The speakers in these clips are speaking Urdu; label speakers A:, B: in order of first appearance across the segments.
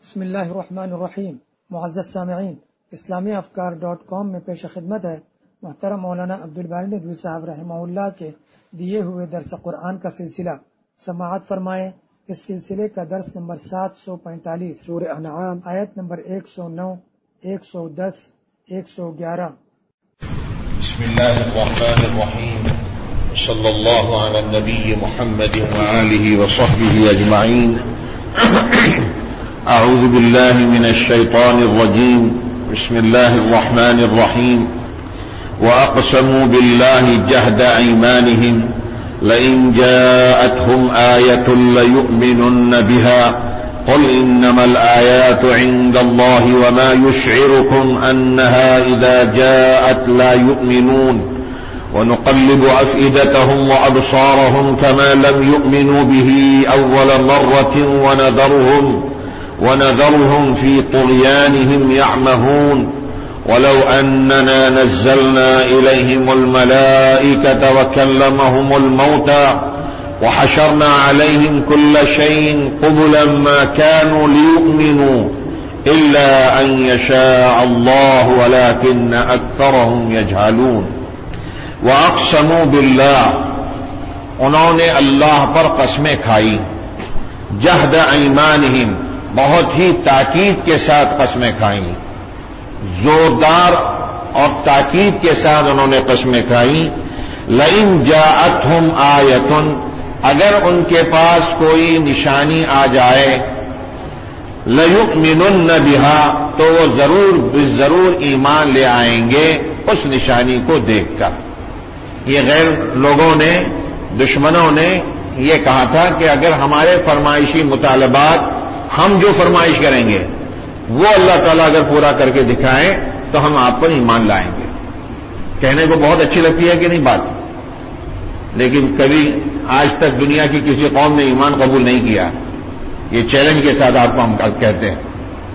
A: بسم اللہ الرحمن الرحیم۔ معزز سامعین، اسلامیافکار.com میں پیش خدمت ہے محترم مولانا عبدالباری ندوی صاحب رحمہ اللہ کے دیے ہوئے درس قرآن کا سلسلہ۔ سماعت فرمائیں۔ اس سلسلے کا درس نمبر 745 سورہ انعام آیت نمبر 109، 110، 111۔
B: بسم اللہ الرحمن الرحیم، صلی اللہ علی النبی محمد وآلہ وصحبہ اجمعین۔ اعوذ باللہ من الشیطان الرجیم، بسم اللہ الرحمن الرحیم۔ وَأَقْسَمُوا بِاللَّهِ جَهْدَ أَيْمَانِهِمْ لَئِنْ جَاءَتْهُمْ آيَةٌ لَيُؤْمِنُنَّ بِهَا قُلْ إِنَّمَا الْآيَاتُ عِندَ اللَّهِ وَمَا يُشْعِرُكُمْ أَنَّهَا إِذَا جَاءَتْ لَا يُؤْمِنُونَ وَنُقَلِّبُ أَفْئِدَتَهُمْ وَأَبْصَارَهُمْ كَمَا لَمْ يُؤْمِنُوا بِهِ أَوَّلَ مَرَّةٍ ونذرهم في طغيانهم يعمهون ولو أننا نزلنا إليهم الملائكة وكلمهم الموتى وحشرنا عليهم كل شيء قبلا ما كانوا ليؤمنوا إلا أن يشاء الله ولكن أكثرهم يجهلون۔ وأقسموا بالله، انہوں نے اللہ پر قسمیں کھائی، جہد ایمانہم، بہت ہی تاکید کے ساتھ قسمیں کھائیں، زوردار اور تاکید کے ساتھ انہوں نے قسمیں کھائیں۔ لئن جاءتہم آیۃ، اگر ان کے پاس کوئی نشانی آ جائے، لیؤمنن بہا، تو وہ ضرور ایمان لے آئیں گے اس نشانی کو دیکھ کر۔ یہ غیر لوگوں نے، دشمنوں نے یہ کہا تھا کہ اگر ہمارے فرمائشی مطالبات، ہم جو فرمائش کریں گے وہ اللہ تعالیٰ اگر پورا کر کے دکھائیں تو ہم آپ پر ایمان لائیں گے۔ کہنے کو بہت اچھی لگتی ہے کہ نہیں بات، لیکن کبھی آج تک دنیا کی کسی قوم نے ایمان قبول نہیں کیا۔ یہ چیلنج کے ساتھ آپ کو ہم کہتے ہیں،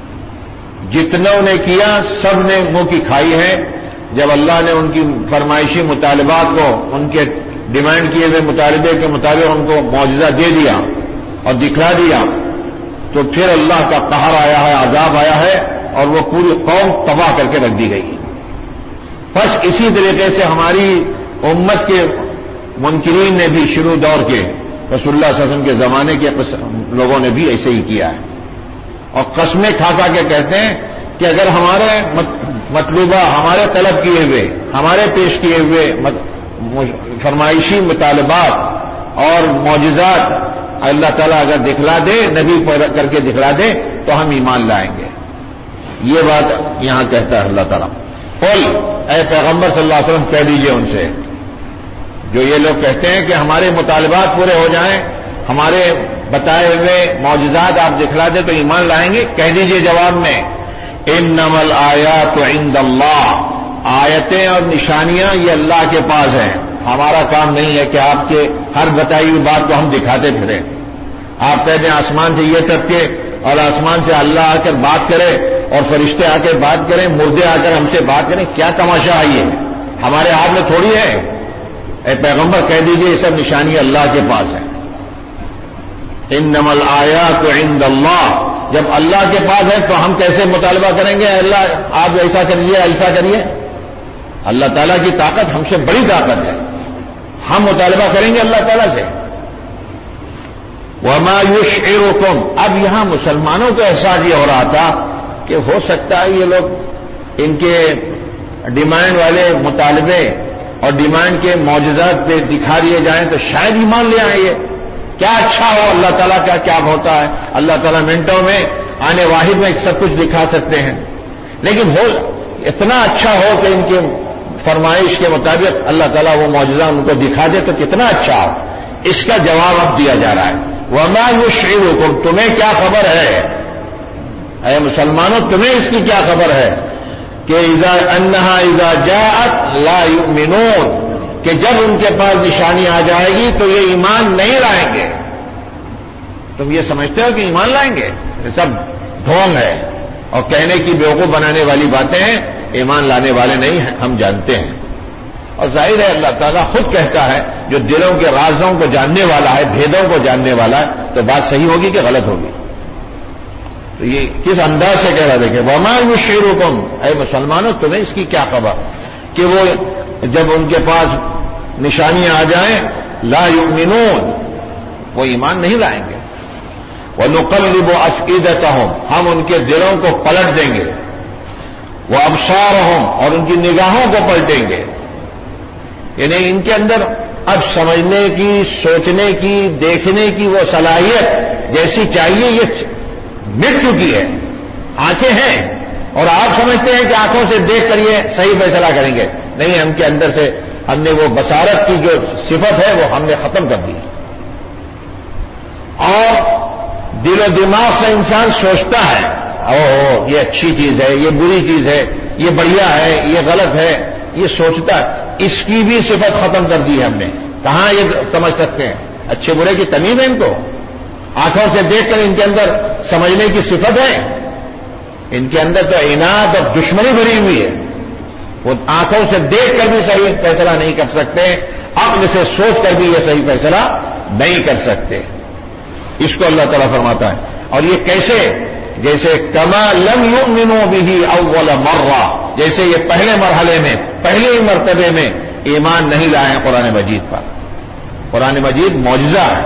B: جتنوں نے کیا سب نے منہ کی کھائی ہے۔ جب اللہ نے ان کی فرمائشی مطالبات کو، ان کے ڈیمانڈ کیے ہوئے مطالبے کے مطابق ان کو معجزہ دے دیا اور دکھلا دیا، تو پھر اللہ کا قہر آیا ہے، عذاب آیا ہے، اور وہ پوری قوم تباہ کر کے رکھ دی گئی۔ بس اسی طریقے سے ہماری امت کے منکرین نے بھی شروع دور کے رسول اللہ صلی اللہ علیہ وسلم کے زمانے کے لوگوں نے بھی ایسے ہی کیا ہے، اور قسمیں کھا کھا کے کہتے ہیں کہ اگر ہمارے مطلوبہ، ہمارے طلب کیے ہوئے، ہمارے پیش کیے ہوئے فرمائشی مطالبات اور معجزات اللہ تعالیٰ اگر دکھلا دے، نبی کر کے دکھلا دے تو ہم ایمان لائیں گے۔ یہ بات یہاں کہتا ہے اللہ تعالیٰ۔ قل، اے پیغمبر صلی اللہ علیہ وسلم کہہ دیجئے ان سے، جو یہ لوگ کہتے ہیں کہ ہمارے مطالبات پورے ہو جائیں، ہمارے بتائے ہوئے معجزات آپ دکھلا دیں تو ایمان لائیں گے، کہہ دیجئے جواب میں، انما الآیات عند اللہ، آیتیں اور نشانیاں یہ اللہ کے پاس ہیں، ہمارا کام نہیں ہے کہ آپ کے ہر بتائی ہوئی بات کو ہم دکھاتے پھریں۔ آپ کہتے ہیں آسمان سے یہ ٹپکے اور آسمان سے اللہ آ کر بات کرے اور فرشتے آ کر بات کریں، مردے آ کر ہم سے بات کریں، کیا تماشا ہے یہ؟ ہمارے ہاتھ میں تھوڑی ہے۔ اے پیغمبر کہہ دیجئے یہ سب نشانی اللہ کے پاس ہے۔ انما الآیات عند اللہ، جب اللہ کے پاس ہے تو ہم کیسے مطالبہ کریں گے اللہ آپ ایسا کریے ایسا کریے؟ اللہ تعالیٰ کی طاقت ہم سے بڑی طاقت ہے، ہم مطالبہ کریں گے اللہ تعالیٰ سے۔ وما یشعرکم، اب یہاں مسلمانوں کو احساس یہ ہو رہا تھا کہ ہو سکتا ہے یہ لوگ ان کے ڈیمانڈ والے مطالبے اور ڈیمانڈ کے معجزات پہ دکھا دیے جائیں تو شاید ایمان لے آئیں یہ، کیا اچھا ہو اللہ تعالیٰ کا کیا ہوتا ہے، اللہ تعالیٰ منٹوں میں آنے واحد میں سب کچھ دکھا سکتے ہیں، لیکن ہو اتنا اچھا ہو کہ ان کے فرمائش کے مطابق اللہ تعالیٰ وہ معجزہ ان کو دکھا دے تو کتنا اچھا ہو۔ اس کا جواب اب دیا جا رہا ہے، وما یشعرکم، تمہیں کیا خبر ہے اے مسلمانوں، تمہیں اس کی کیا خبر ہے کہ اذا جاءت لا یؤمنون، کہ جب ان کے پاس نشانی آ جائے گی تو یہ ایمان نہیں لائیں گے۔ تم یہ سمجھتے ہو کہ ایمان لائیں گے؟ یہ سب ڈھونگ ہے اور کہنے کی بیوقوف بنانے والی باتیں ہیں، ایمان لانے والے نہیں ہیں، ہم جانتے ہیں۔ اور ظاہر ہے اللہ تعالیٰ خود کہتا ہے جو دلوں کے رازوں کو جاننے والا ہے، بھیدوں کو جاننے والا ہے، تو بات صحیح ہوگی کہ غلط ہوگی؟ تو یہ کس انداز سے کہہ رہا دیکھیں وما یشعرکم، اے مسلمانوں تمہیں اس کی کیا خبر کہ وہ جب ان کے پاس نشانیاں آ جائیں لا یؤمنون، وہ ایمان نہیں لائیں گے. وَنُقَلِّبُ أَفْئِدَتَهُمْ، ہم ان کے دلوں کو پلٹ دیں گے. وَأَبْصَارَهُمْ، اور ان کی نگاہوں کو پلٹیں گے. یعنی ان کے اندر اب سمجھنے کی، سوچنے کی، دیکھنے کی وہ صلاحیت جیسی چاہیے یہ مٹ چکی ہے. آنکھیں ہیں اور آپ سمجھتے ہیں کہ آنکھوں سے دیکھ کر یہ صحیح فیصلہ کریں گے. نہیں، ہم کے اندر سے ہم نے وہ بصارت کی جو صفت ہے وہ ہم نے ختم کر دی. اور دل و دماغ سے انسان سوچتا ہے اوہ یہ اچھی چیز ہے، یہ بری چیز ہے، یہ بڑھیا ہے، یہ غلط ہے، یہ سوچتا ہے. اس کی بھی صفت ختم کر دی ہے ہم نے. کہاں یہ سمجھ سکتے ہیں؟ اچھے برے کی تمیز ہے ان کو. آنکھوں سے دیکھ کر ان کے اندر سمجھنے کی صفت ہے. ان کے اندر تو عناد اور دشمنی بھری ہوئی ہے. وہ آنکھوں سے دیکھ کر بھی صحیح فیصلہ نہیں کر سکتے، عقل سے سوچ کر بھی یہ صحیح فیصلہ نہیں کر سکتے. اس کو اللہ تعالیٰ فرماتا ہے. اور یہ کیسے؟ جیسے کما لم یؤمنوا به اول مرہ، جیسے یہ پہلے مرحلے میں، پہلے ہی مرتبے میں ایمان نہیں لائے ہیں قرآن مجید پر. قرآن مجید معجزہ ہے.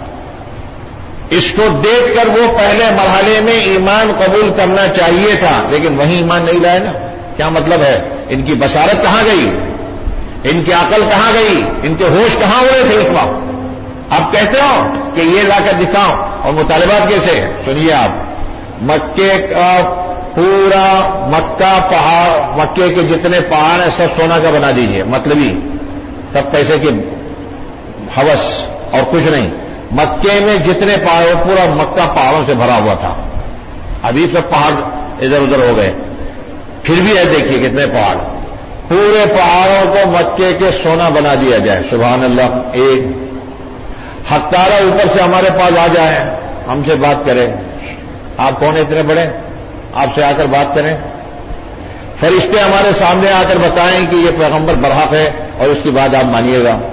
B: اس کو دیکھ کر وہ پہلے مرحلے میں ایمان قبول کرنا چاہیے تھا، لیکن وہیں ایمان نہیں لائے نا. کیا مطلب ہے؟ ان کی بصارت کہاں گئی؟ ان کی عقل کہاں گئی؟ ان کے ہوش کہاں ہوئے تھے اس وقت؟ آپ کہتے ہو کہ یہ لا کر دکھاؤ. اور مطالبات کیسے؟ سنیے آپ، مکے کا پورا مکہ پہاڑ، مکے کے جتنے پہاڑ ہیں سب سونا کا بنا دیجئے، مطلبی سب پیسے کی ہوس اور کچھ نہیں. مکے میں جتنے پہاڑ، پورا مکہ پہاڑوں سے بھرا ہوا تھا. ابھی سب پہاڑ ادھر ادھر ہو گئے، پھر بھی ہے دیکھیے کتنے پہاڑ. پورے پہاڑوں کو مکے کے سونا بنا دیا جائے. سبحان اللہ. ایک حق تعالیٰ اوپر سے ہمارے پاس آ جائے، ہم سے بات کریں. آپ کون اتنے بڑے؟ آپ سے آ کر بات کریں. فرشتے ہمارے سامنے آ کر بتائیں کہ یہ پیغمبر برحق ہے اور اس کی بات آپ مانیے گا.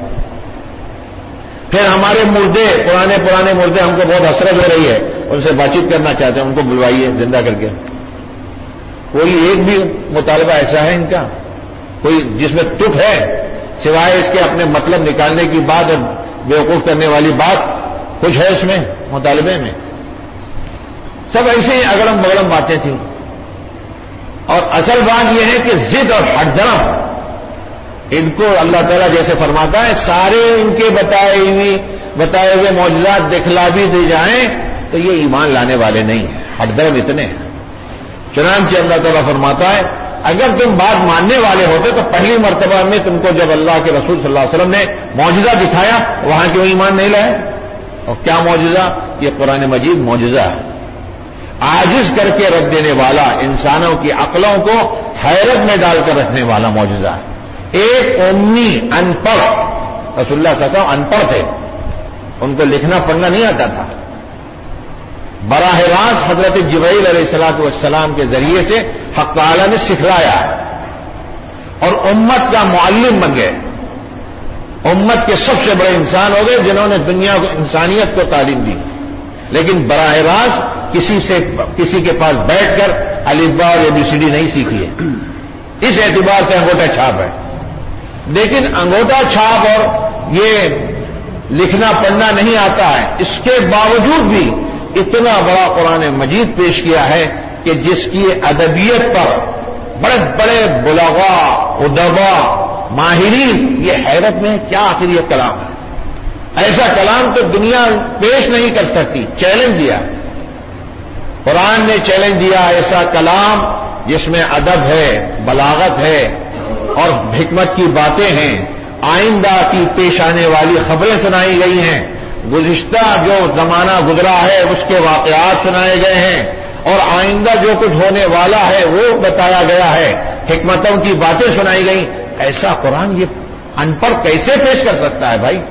B: پھر ہمارے مردے، پرانے مردے، ہم کو بہت حسرت ہو رہی ہے، ان سے بات چیت کرنا چاہتے ہیں، ان کو بلوائیے زندہ کر کے. کوئی ایک بھی مطالبہ ایسا ہے ان کا کوئی جس میں تک ہے سوائے اس کے اپنے مطلب نکالنے کی بات اور بیوقوف کرنے والی بات؟ کچھ ہے اس میں مطالبے میں؟ سب ایسے ہی اگڑم بگڑم باتیں تھیں. اور اصل بات یہ ہے کہ ضد اور ہٹ درم ان کو اللہ تعالیٰ جیسے فرماتا ہے سارے ان کے بتائے ہوئے معجزات دکھلا بھی دی جائیں تو یہ ایمان لانے والے نہیں ہیں. ہٹ درم اتنے ہیں. چنانچہ اللہ تعالیٰ فرماتا ہے اگر تم بات ماننے والے ہوتے تو پہلی مرتبہ میں تم کو جب اللہ کے رسول صلی اللہ علیہ وسلم نے معجزہ دکھایا وہاں کیوں ایمان نہیں لائے؟ اور کیا معجزہ؟ یہ قرآن مجید معجزہ ہے. عاجز کر کے رکھ دینے والا، انسانوں کی عقلوں کو حیرت میں ڈال کر رکھنے والا معجزہ ہے. ایک امی ان پڑھ، رسول اللہ صلی اللہ علیہ وسلم ان پڑھ تھے، ان کو لکھنا پڑھنا نہیں آتا تھا. براہ راست حضرت جبرائیل علیہ الصلوۃ والسلام کے ذریعے سے حق تعالیٰ نے سکھلایا اور امت کا معلم بن گئے. امت کے سب سے بڑے انسان ہو گئے جنہوں نے دنیا کو، انسانیت کو تعلیم دی. لیکن براہ راست کسی کے پاس بیٹھ کر الف با اور ABCD نہیں سیکھی ہے. اس اعتبار سے انگوٹھا چھاپ ہے. لیکن انگوٹھا چھاپ اور یہ لکھنا پڑھنا نہیں آتا ہے، اس کے باوجود بھی اتنا بڑا قرآن مجید پیش کیا ہے کہ جس کی ادبیت پر بڑے بڑے بلغا، ادبا، ماہرین یہ حیرت میں کیا آخر یہ کلام ہے. ایسا کلام تو دنیا پیش نہیں کر سکتی. چیلنج دیا قرآن نے، چیلنج دیا ایسا کلام جس میں ادب ہے، بلاغت ہے اور حکمت کی باتیں ہیں. آئندہ کی پیش آنے والی خبریں سنائی گئی ہیں. گزشتہ جو زمانہ گزرا ہے اس کے واقعات سنائے گئے ہیں اور آئندہ جو کچھ ہونے والا ہے وہ بتایا گیا ہے. حکمتوں کی باتیں سنائی گئی. ایسا قرآن یہ ان پڑھ کیسے پیش کر سکتا ہے بھائی؟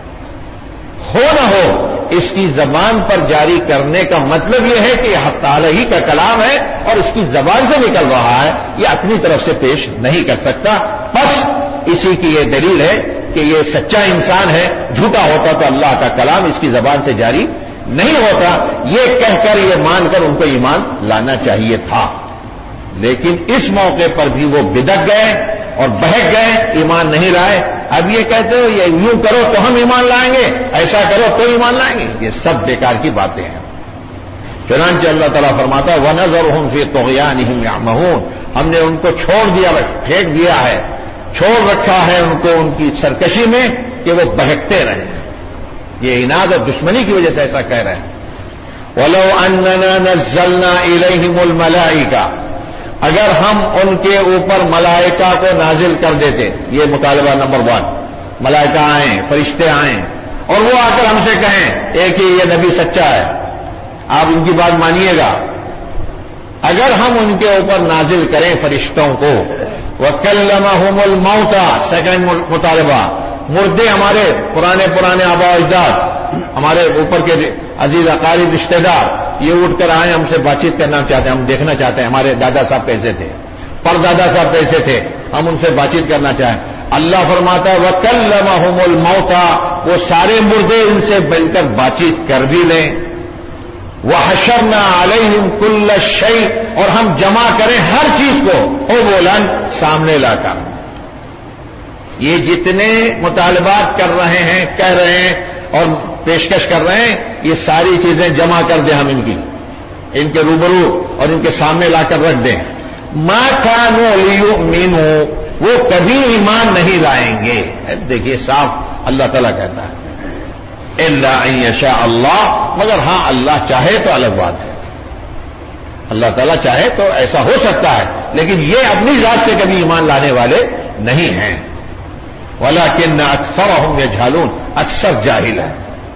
B: ہو نہ ہو اس کی زبان پر جاری کرنے کا مطلب یہ ہے کہ یہ حق تعالی ہی کا کلام ہے اور اس کی زبان سے نکل رہا ہے، یہ اپنی طرف سے پیش نہیں کر سکتا. بس اسی کی یہ دلیل ہے کہ یہ سچا انسان ہے. جھوٹا ہوتا تو اللہ کا کلام اس کی زبان سے جاری نہیں ہوتا، یہ کہہ کر یہ مان کر ان کو ایمان لانا چاہیے تھا، لیکن اس موقع پر بھی وہ بدک گئے اور بہک گئے، ایمان نہیں لائے۔ اب یہ کہتے ہو یہ یوں کرو تو ہم ایمان لائیں گے، ایسا کرو تو ایمان لائیں گے، یہ سب بیکار کی باتیں ہیں۔ چنانچہ اللہ تعالیٰ فرماتا ہے وَنَذَرُهُمْ فِي طُغْيَانِهِمْ يَعْمَهُونَ، ہم نے ان کو چھوڑ دیا، پھینک دیا ہے، چھوڑ رکھا ہے ان کو ان کی سرکشی میں کہ وہ بہکتے رہیں۔ یہ عناد اور دشمنی کی وجہ سے ایسا کہہ رہے ہیں۔ وَلَوْ أَنَّنَا نَزَّلْنَا إِلَيْهِمُ الْمَلَائِكَةَ، اگر ہم ان کے اوپر ملائکہ کو نازل کر دیتے، یہ مطالبہ نمبر 1، ملائکہ آئیں، فرشتے آئیں اور وہ آ کر ہم سے کہیں ایک ہی یہ نبی سچا ہے، آپ ان کی بات مانیے گا۔ اگر ہم ان کے اوپر نازل کریں فرشتوں کو، وَكَلَّمَهُمُ الْمَوْتَى، سیکنڈ مطالبہ، مردے ہمارے پرانے آبا و اجداد، ہمارے اوپر کے عزیز اقارب رشتہ دار، یہ اٹھ کر آئے، ہم سے بات چیت کرنا چاہتے ہیں، ہم دیکھنا چاہتے ہیں، ہمارے دادا صاحب کیسے تھے، پردادا صاحب کیسے تھے، ہم ان سے بات چیت کرنا چاہیں۔ اللہ فرماتا ہے وَكَلَّمَهُمُ الْمَوْتَى، وہ سارے مردے ان سے مل کر بات چیت کر بھی لیں۔ وَحَشَرْنَا عَلَيْهِمْ كُلَّ شَيْءٍ، اور ہم جمع کریں ہر چیز کو اولاً سامنے لا کر۔ یہ جتنے مطالبات کر رہے ہیں، کہہ رہے ہیں اور پیشکش کر رہے ہیں، یہ ساری چیزیں جمع کر دیں ہم ان کے روبرو اور ان کے سامنے لا کر رکھ دیں۔ مَا كَانُوا لِيُؤْمِنُوا، وہ کبھی ایمان نہیں لائیں گے۔ دیکھیے صاف اللہ تعالیٰ کہتا ہے إِلَّا أَن يَشَاءَ اللَّهُ، مگر ہاں اللہ چاہے تو الگ بات ہے، اللہ تعالیٰ چاہے تو ایسا ہو سکتا ہے، لیکن یہ اپنی ذات سے کبھی ایمان لانے والے نہیں ہیں۔ وَلَكِنَّ أَكْثَرَهُمْ يَجْهَلُونَ، اکثر جاہل ہیں۔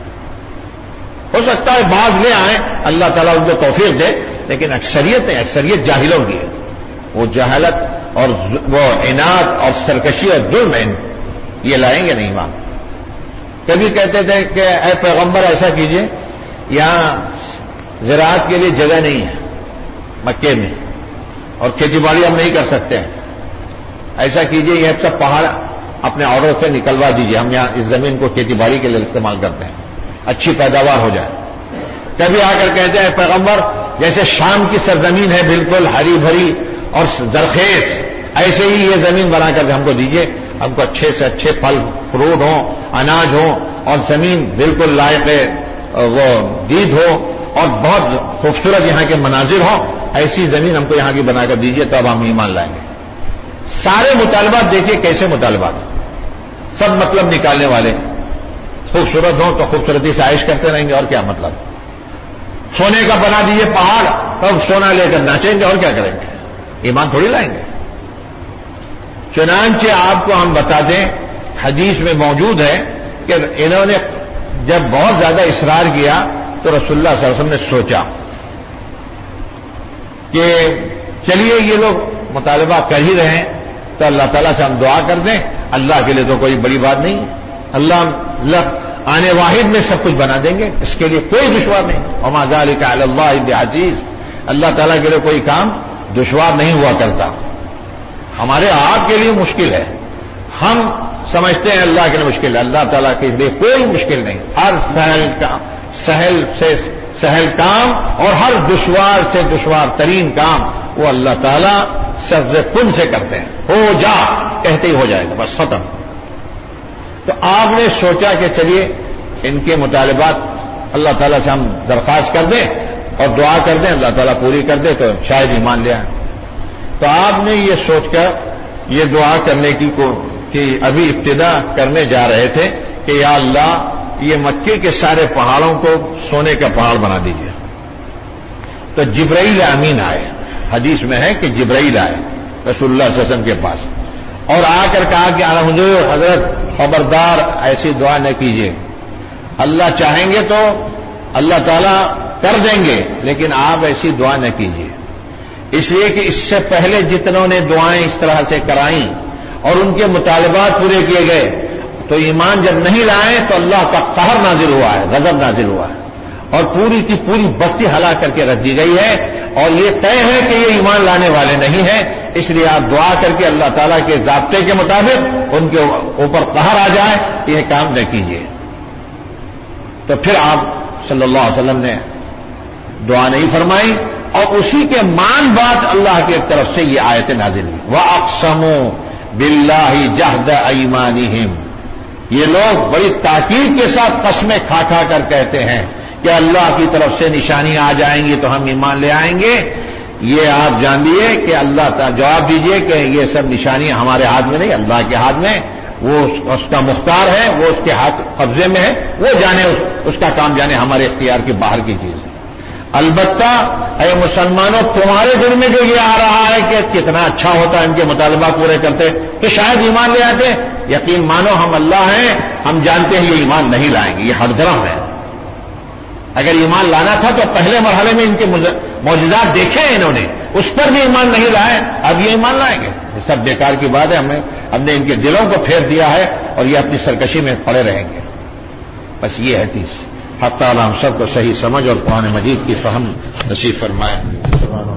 B: ہو سکتا ہے بعض لے آئیں، اللہ تعالیٰ ان کو توفیق دے، لیکن اکثریت جاہلوں کی ہے۔ وہ جہالت اور وہ عناد اور سرکشی اور ظلم یہ لائیں گے نہیں ایمان۔ کبھی کہتے تھے کہ اے پیغمبر ایسا کیجئے، یہاں زراعت کے لیے جگہ نہیں ہے مکے میں، اور کھیتی باڑی ہم نہیں کر سکتے ہیں، ایسا کیجئے یہ سب پہاڑ اپنے آرڈر سے نکلوا دیجئے، ہم یہاں اس زمین کو کھیتی باڑی کے لیے استعمال کرتے ہیں، اچھی پیداوار ہو جائے۔ کبھی آ کر کہتے ہیں پیغمبر جیسے شام کی سرزمین ہے بالکل ہری بھری اور زرخیز، ایسے ہی یہ زمین بنا کر ہم کو دیجئے، ہم کو اچھے سے اچھے پھل فروٹ ہوں، اناج ہوں، اور زمین بالکل لائق وہ دید ہو اور بہت خوبصورت یہاں کے مناظر ہوں، ایسی زمین ہم کو یہاں کی بنا کر دیجئے تب ہم ایمان لائیں گے۔ سارے مطالبات دیکھیے کیسے مطالبات، سب مطلب نکالنے والے، خوبصورت ہوں تو خوبصورتی سے عائش کرتے رہیں گے، اور کیا مطلب؟ سونے کا بنا دیجئے پہاڑ، تب سونا لے کر ناچیں گے، اور کیا کریں گے؟ ایمان تھوڑی لائیں گے۔ چنانچہ آپ کو ہم بتا دیں، حدیث میں موجود ہے کہ انہوں نے جب بہت زیادہ اصرار کیا تو رسول اللہ صلی اللہ علیہ وسلم نے سوچا کہ چلیے یہ لوگ مطالبہ کر ہی رہے ہیں تو اللہ تعالیٰ سے ہم دعا کر دیں، اللہ کے لیے تو کوئی بڑی بات نہیں، اللہ آنے واحد میں سب کچھ بنا دیں گے، اس کے لیے کوئی دشوار نہیں۔ وما ذلک علی اللہ بعزیز، اللہ تعالیٰ کے لیے کوئی کام دشوار نہیں ہوا کرتا، ہمارے آپ کے لیے مشکل ہے، ہم سمجھتے ہیں اللہ کے لیے مشکل ہے، اللہ تعالیٰ کے لیے کوئی مشکل نہیں، ہر سہل سے سہل کام اور ہر دشوار سے دشوار ترین کام وہ اللہ تعالیٰ سبز کن سے کرتے ہیں، ہو جا کہتے ہی ہو جائے گا، بس ختم۔ تو آپ نے سوچا کہ چلیے ان کے مطالبات اللہ تعالیٰ سے ہم درخواست کر دیں اور دعا کر دیں، اللہ تعالیٰ پوری کر دے تو شاید ایمان لے آئیں۔ تو آپ نے یہ سوچ کر یہ دعا کرنے کی کہ ابھی ابتدا کرنے جا رہے تھے کہ یا اللہ یہ مکے کے سارے پہاڑوں کو سونے کا پہاڑ بنا دیجیے۔ تو جبرائیل امین آئے، حدیث میں ہے کہ جبرائیل آئے رسول اللہ صلی اللہ علیہ وسلم کے پاس اور آ کر کہا کہ حضور حضرت خبردار ایسی دعا نہ کیجیے، اللہ چاہیں گے تو اللہ تعالیٰ کر دیں گے، لیکن آپ ایسی دعا نہ کیجیے، اس لیے کہ اس سے پہلے جتنوں نے دعائیں اس طرح سے کرائیں اور ان کے مطالبات پورے کیے گئے تو ایمان جب نہیں لائے تو اللہ کا قہر نازل ہوا ہے، غضب نازل ہوا ہے اور پوری کی پوری بستی ہلاک کر کے رکھ دی گئی ہے، اور یہ طے ہے کہ یہ ایمان لانے والے نہیں ہیں، اس لیے آپ دعا کر کے اللہ تعالیٰ کے ضابطے کے مطابق ان کے اوپر قہر آ جائے یہ کام نہ کیجیے۔ تو پھر آپ صلی اللہ علیہ وسلم نے دعا نہیں فرمائی، اور اسی کے مان بعد اللہ کی طرف سے یہ آیت نازل ہوئی۔ وَأَقْسَمُوا بِاللَّهِ جَهْدَ أَيْمَانِهِمْ، یہ لوگ بڑی تاکید کے ساتھ قسمیں کھا کھا کر کہتے ہیں کہ اللہ کی طرف سے نشانیاں آ جائیں گی تو ہم ایمان لے آئیں گے۔ یہ آپ جان لیے کہ اللہ تعالیٰ جواب دیجئے کہ یہ سب نشانیاں ہمارے ہاتھ میں نہیں، اللہ کے ہاتھ میں، وہ اس کا مختار ہے، وہ اس کے ہاتھ قبضے میں ہے، وہ جانے اس کا کام جانے، ہمارے اختیار کے باہر کی چیز ہے۔ البتہ اے مسلمانوں، تمہارے دل میں جو یہ آ رہا ہے کہ کتنا اچھا ہوتا ان کے مطالبہ پورے کرتے تو شاید ایمان لے آتے، یقین مانو ہم اللہ ہیں، ہم جانتے ہیں یہ ایمان نہیں لائیں گے، یہ ہر درم ہے۔ اگر ایمان لانا تھا تو پہلے مرحلے میں ان کے معجزات دیکھے ہیں انہوں نے، اس پر بھی ایمان نہیں لائے، اب یہ ایمان لائیں گے؟ یہ سب بیکار کی بات ہے، ہم نے ان کے دلوں کو پھیر دیا ہے اور یہ اپنی سرکشی میں پڑے رہیں گے۔ بس یہ ہے چیز۔ حق تعالی ہم سب کو صحیح سمجھ اور قرآن مجید کی فہم نصیب فرمائے۔